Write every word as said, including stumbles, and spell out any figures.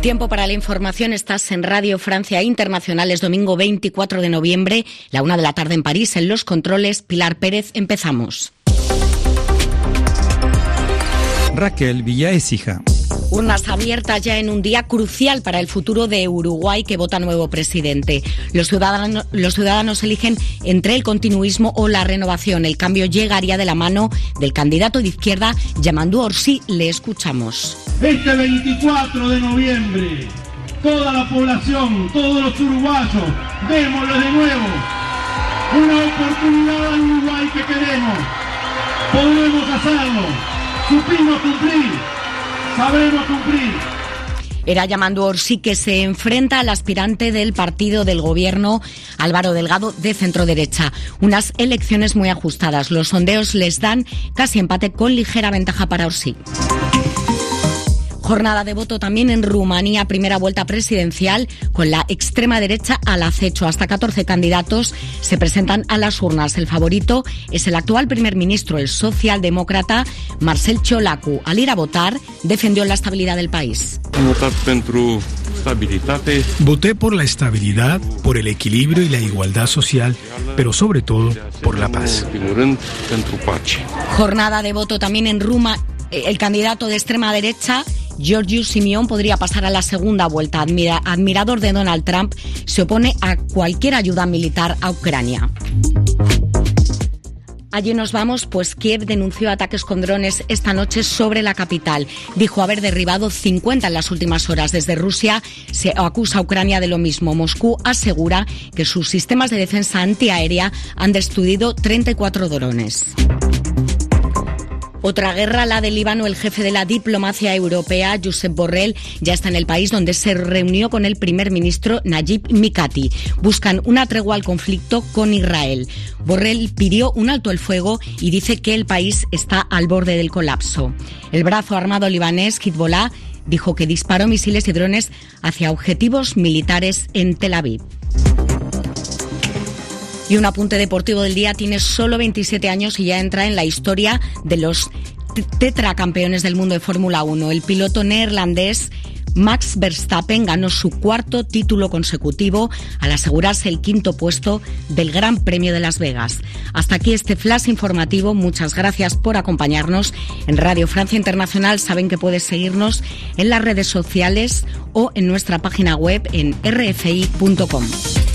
Tiempo para la información. Estás en Radio Francia Internacional. Es domingo veinticuatro de noviembre, la una de la tarde en París. En los controles, Pilar Pérez. Empezamos. Raquel Villaécija. Urnas abiertas ya en un día crucial para el futuro de Uruguay, que vota nuevo presidente. Los ciudadanos, los ciudadanos eligen entre el continuismo o la renovación. El cambio llegaría de la mano del candidato de izquierda, Yamandu Orsi. Le escuchamos. Este veinticuatro de noviembre, toda la población, todos los uruguayos, démosle de nuevo una oportunidad al Uruguay que queremos. Podemos hacerlo. Supimos cumplir. Sabremos cumplir. Era Yamandu Orsi, que se enfrenta al aspirante del partido del gobierno, Álvaro Delgado, de centroderecha. Unas elecciones muy ajustadas. Los sondeos les dan casi empate, con ligera ventaja para Orsi. Jornada de voto también en Rumanía, primera vuelta presidencial, con la extrema derecha al acecho. Hasta catorce candidatos se presentan a las urnas. El favorito es el actual primer ministro, el socialdemócrata Marcel Ciolacu. Al ir a votar, defendió la estabilidad del país. Voté por la estabilidad, por el equilibrio y la igualdad social, pero sobre todo por la paz. Jornada de voto también en Ruma. El candidato de extrema derecha, Giorgio Simión, podría pasar a la segunda vuelta. Admira, admirador de Donald Trump, se opone a cualquier ayuda militar a Ucrania. Allí nos vamos, pues Kiev denunció ataques con drones esta noche sobre la capital. Dijo haber derribado cincuenta en las últimas horas. Desde Rusia se acusa a Ucrania de lo mismo. Moscú asegura que sus sistemas de defensa antiaérea han destruido treinta y cuatro drones. Otra guerra, la del Líbano. El jefe de la diplomacia europea, Josep Borrell, ya está en el país, donde se reunió con el primer ministro Najib Mikati. Buscan una tregua al conflicto con Israel. Borrell pidió un alto el fuego y dice que el país está al borde del colapso. El brazo armado libanés, Hezbollah, dijo que disparó misiles y drones hacia objetivos militares en Tel Aviv. Y un apunte deportivo del día: tiene solo veintisiete años y ya entra en la historia de los tetracampeones del mundo de Fórmula uno. El piloto neerlandés Max Verstappen ganó su cuarto título consecutivo al asegurarse el quinto puesto del Gran Premio de Las Vegas. Hasta aquí este flash informativo. Muchas gracias por acompañarnos en Radio Francia Internacional. Saben que puedes seguirnos en las redes sociales o en nuestra página web en r f i punto com.